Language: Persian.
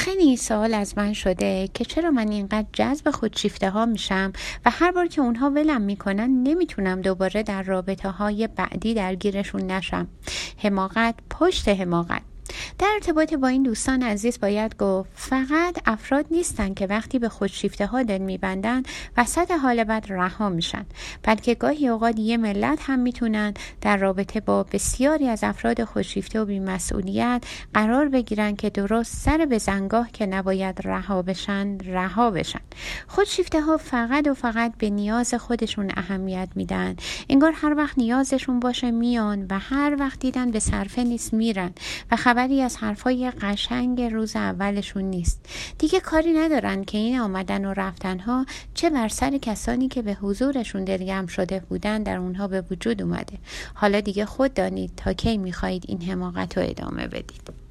خیلی سوال از من شده که چرا من اینقدر جذب خودشیفته ها میشم و هر بار که اونها ولم میکنن نمیتونم دوباره در رابطه های بعدی درگیرشون نشم. حماقت پشت حماقت. در ارتباط با این دوستان عزیز باید گفت فقط افراد نیستن که وقتی به خودشیفته ها دل میبندن وسط حال بد رها میشن، بلکه گاهی اوقات یه ملت هم میتونن در رابطه با بسیاری از افراد خودشیفته و بی‌مسئولیت قرار بگیرن که درست سر به زنگاه که نباید رها بشن. خودشیفته ها فقط و فقط به نیاز خودشون اهمیت میدن، انگار هر وقت نیازشون باشه میان و هر وقت دیدن به صرفه نیست میرن و خبری از حرفای قشنگ روز اولشون نیست. دیگه کاری ندارن که این آمدن و رفتن ها چه بر سر کسانی که به حضورشون دلگرم شده بودن در اونها به وجود اومده. حالا دیگه خود دانید تا کی میخواهید این حماقت رو ادامه بدید.